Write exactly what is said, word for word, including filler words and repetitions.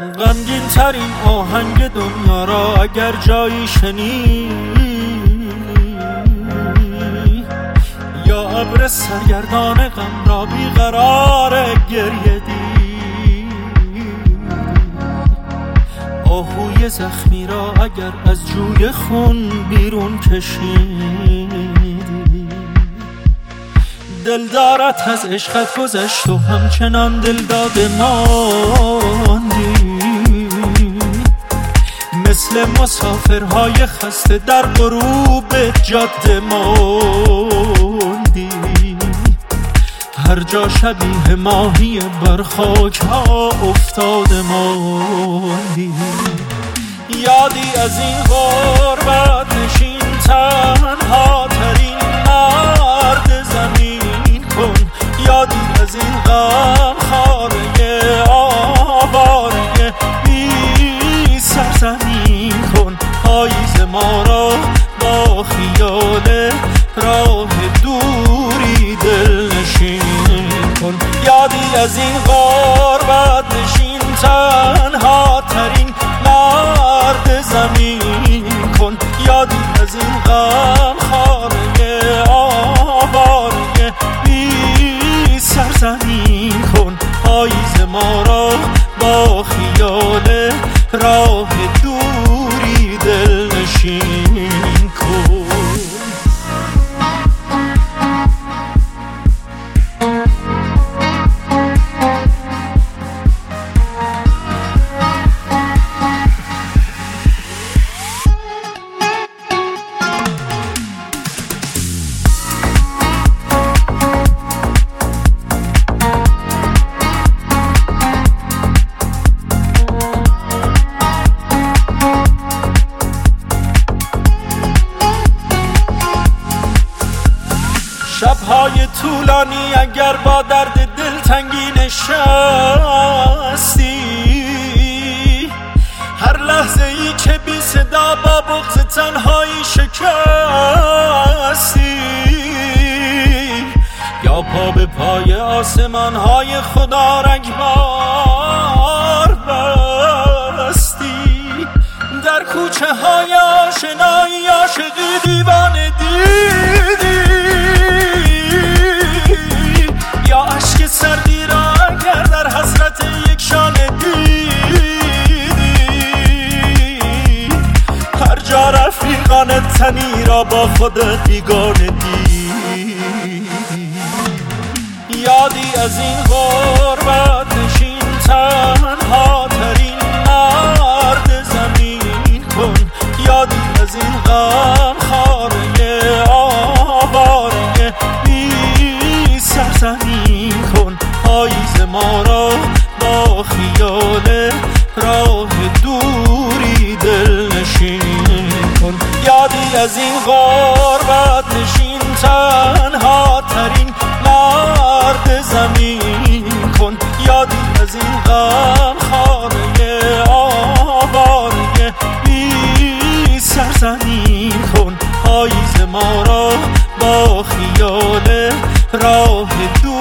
غمگین ترین آهنگ دنیا را اگر جایی شنید، یا ابر سرگردان غم را بیقرار گریه دید، آهوی زخمی را اگر از جوی خون بیرون کشیدی، دل دارت از عشقت گذشت و همچنان دل داده ماندی، مثل مسافرهای خسته در غروب جاده ماندی، هر جا شبیه ماهی بر خاک ها افتاده ماندی. یادی از این غربت نشین تنها ترین مرد زمین کن، یادی از این غم خاره آواره بی سرزمین کن، پاییز ما را با خیال راه دوری دل نشین کن. یادی از این غربت نشین تنها ترین مرد زمین کن، یادی از این غم خاره آواره بی سرزمین کن، پاییز ما را با خیال راه دوری دل نشین کن. شب‌های طولانی اگر با درد دلتنگی نشستی، هر لحظه ای که بی صدا با بغض تنهایی شکستی، یا پا به پای آسمان‌های خدا رگبار بستی، در کوچه های آشنایی عاشقی دیوانه دیدی، یا عشق سردی را اگر در حسرت یک شانه دیدی، هر جا رفیقان تنی را با خودت بیگانه دیدی. یادی از این غربت نشین تنها ترین مرد زمین کن، یادی از این غم خاره آواره بی سرزمین کن، پاییز ما را با خیال راه دوری دل نشین کن. یادی از این غربت نشین تنها ترین مرد زمین کن، یادی از این غم خاره آواره بی سرزمین کن، پاییز ما را با خیال راه دور